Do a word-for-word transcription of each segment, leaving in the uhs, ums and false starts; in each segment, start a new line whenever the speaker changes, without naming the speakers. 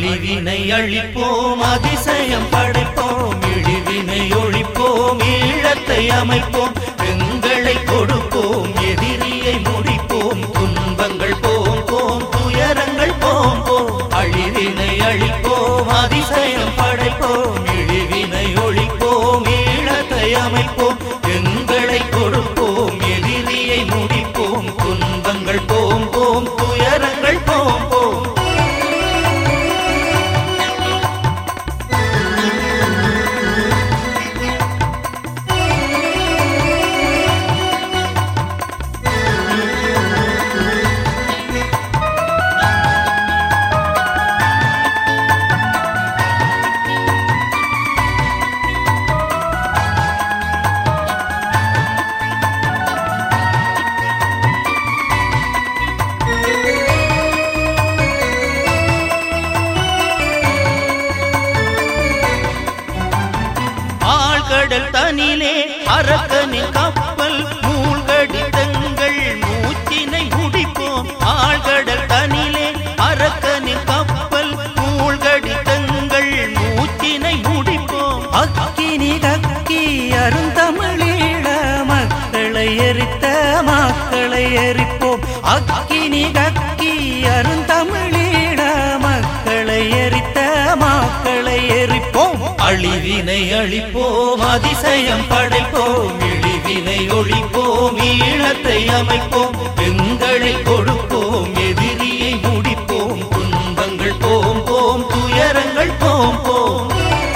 அழிவினை அழிப்போம் அதிசயம் படைப்போம் இழிவினை ஒழிப்போம் ஈழத்தை அமைப்போம் எங்களை கொடுப்போம் எதிரியை முடிப்போம் துன்பங்கள் போம் போம் துயரங்கள் போம் போம் அழிவினை அழிப்போம் அதிசயம் படைப்போம் இழிவினை ஒழிப்போம் ஈழத்தை அமைப்போம் எங்களை கொடுப்போம் எதிரியை முடிப்போம் துன்பங்கள் போம் போம் துயரங்கள் போம் போம் கடல் தனிலே அரக்கனின் கப்பல் மூழ்கடி தங்கள் மூச்சினை முடிப்போம் ஆழ்கடல் தனிலே அரக்கனின் கப்பல் மூழ்கடி தங்கள் மூச்சினை முடிப்போம்
அக்கினி கக்கி அருந்தமிழீழ மக்களை எரித்த மக்களை எரிப்போம் அக்கினி கக்கி அருந்தமிழீழ மக்களை எரித்த மக்களை எரிப்போம்
அழிவினை அழிப்போம் அதிசயம் படைப்போம் இழிவினை ஒழிப்போம் ஈழத்தை அமைப்போம் எங்களை கொடுப்போம் எதிரியை முடிப்போம் துன்பங்கள் போம் போம் துயரங்கள் போம் போம்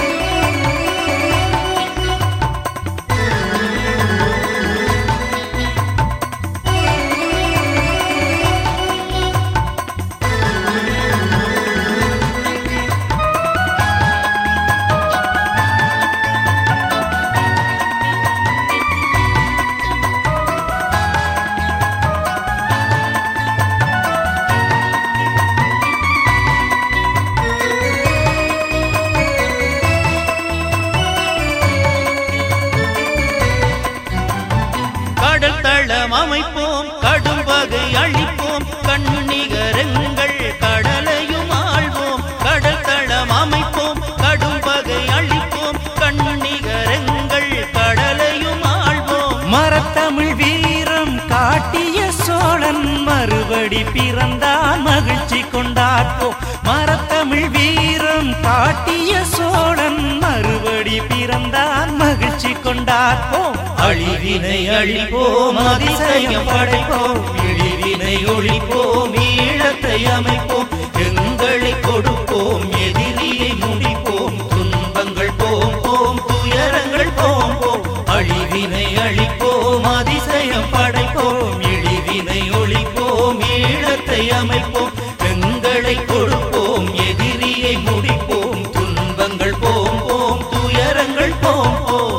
அமைப்போம் கடும் வகை அழிப்போம் கண்ணிகரங்கள் கடலையும் ஆழ்வோம் கடல் தளம் அமைப்போம் கடும் வகை அழிப்போம் கண்ணிகரங்கள் கடலையும் ஆழ்வோம்
மரத்தமிழ் வீரம் காட்டிய சோழன் மறுபடி பிறந்தான் மகிழ்ச்சி கொண்டாற்போம் மரத்தமிழ் வீரம் காட்டிய சோழன் மறுபடி பிறந்தான் மகிழ்ச்சி கொண்டாற்போம்
அழிவினை அழிப்போம் அதிசயம் படைப்போம் இழிவினை ஒழிப்போம் ஈழத்தை அமைப்போம் எங்களை கொடுப்போம் எதிரியை முடிப்போம் துன்பங்கள் போம் போம் துயரங்கள் போம் போம் அழிவினை அழிப்போம் அதிசயம் படைப்போம் இழிவினை ஒழிப்போம் ஈழத்தை அமைப்போம் எங்களை கொடுப்போம் எதிரியை முடிப்போம் துன்பங்கள் போம் போம் துயரங்கள் போம் போம்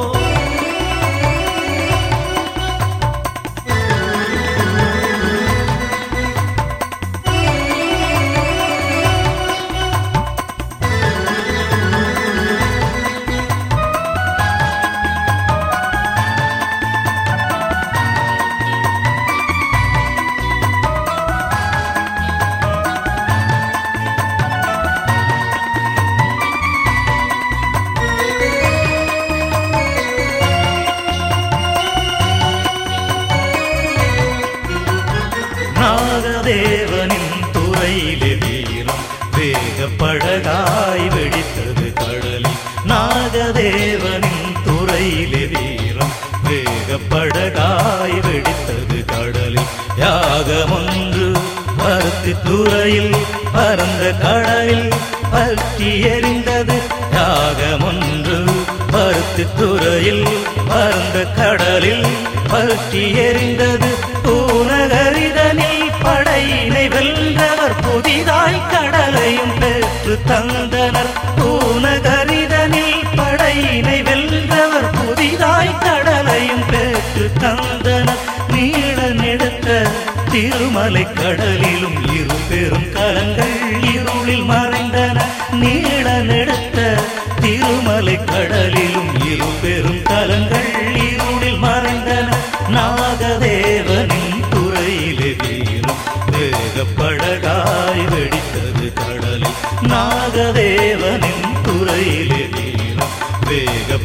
நாகதேவனின் துறையிலே வீரம் வேகப்படகாய் வெடித்தது கடலில் நாகதேவனின் துறையிலே வீரம் வேகப்படகாய் வெடித்தது கடலில் யாகமொன்று பருத்தி துறையில் பரந்த கடலில் பற்றி எறிந்தது யாகமொன்று பருத்தி துறையில் பரந்த கடலில் பற்றி எறிந்தது பூநகரிதனில் படையினை வென்றவர் புதிதாய் கடலையும் பெற்று தந்தனர் பூநகரிதனில் படையினை வென்றவர் புதிதாய் கடலையும் பெற்று தந்தனர் நீள நெடுத்த திருமலை கடலிலும் இரு பெரும் கலங்கள் இருளில் மறைந்தன நீள நெடுத்த திருமலை கடலிலும் இரு பெரும் கலங்கள் இருளில் மறைந்தன நாகதேவனின் துறையிலே வீரம் வேகப்படகாய் வெடித்தது கடலில் நாக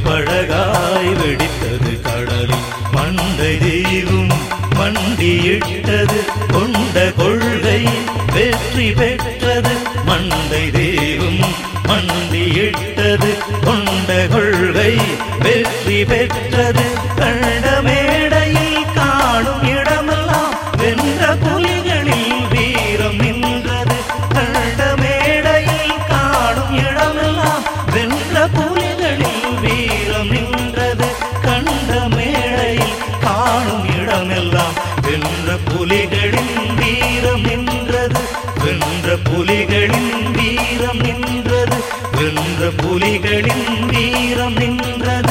வேகப்படகாய் வெடித்தது கடலில் மண்டை தெய்வம் மண்டியிட்டது கொண்ட கொள்கை வெற்றி பெற்றது மண்டை தெய்வம் மண்டியிட்டது கொண்ட கொள்கை வெற்றி பெற்றது கண்ட மேடையில் காணும் இடமெல்லாம் வென்ற புலிகளில் வீரம் நின்றது கண்ட மேடையில் காணும் இடமெல்லாம் வென்ற புலிகளில் வீரம் நின்றது கண்ட மேடையில் காணும் இடமெல்லாம் வென்ற புலிகளின் வீரம் நின்றது வென்ற புலிகளின் வீரம் நின்றது வென்ற புலிகளின் வீரம் நின்றது.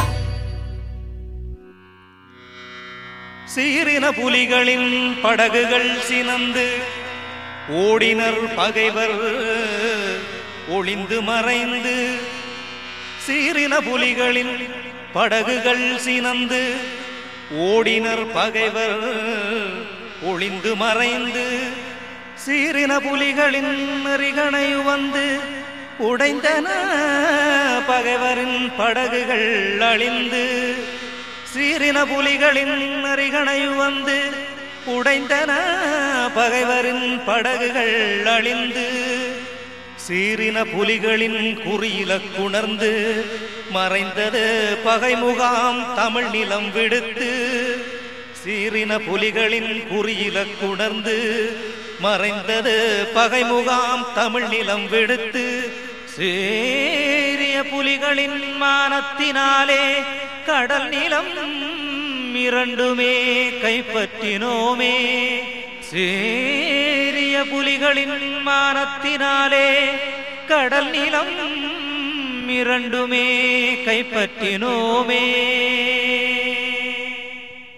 சீறின புலிகளின் படகுகள் சினந்து ஓடினர் பகைவர் ஒளிந்து மறைந்து சீறின புலிகளின் படகுகள் சினந்து ஓடினர் பகைவர் ஒளிந்து மறைந்து சீறின புலிகளின் நெறிகணை வந்து உடைந்தன பகைவரின் படகுகள் அழிந்து சீறின புலிகளின் நெறிகணை வந்து உடைந்தன பகைவரின் படகுகள் அழிந்து சீறின புலிகளின் குறியிலக்குணர்ந்து மறைந்தது பகைமுகாம் தமிழ் நிலம் விடுத்து சீறின புலிகளின் குறியிலக்குணர்ந்து மறைந்தது பகைமுகாம் தமிழ் நிலம் விடுத்து சீறிய புலிகளின் மானத்தினாலே கடல் நிலம் இரண்டுமே கைப்பற்றினோமே சீறிய புலிகளின் மானத்தினாலே கடல் நிலம் இரண்டுமே கைப்பற்றினோமே.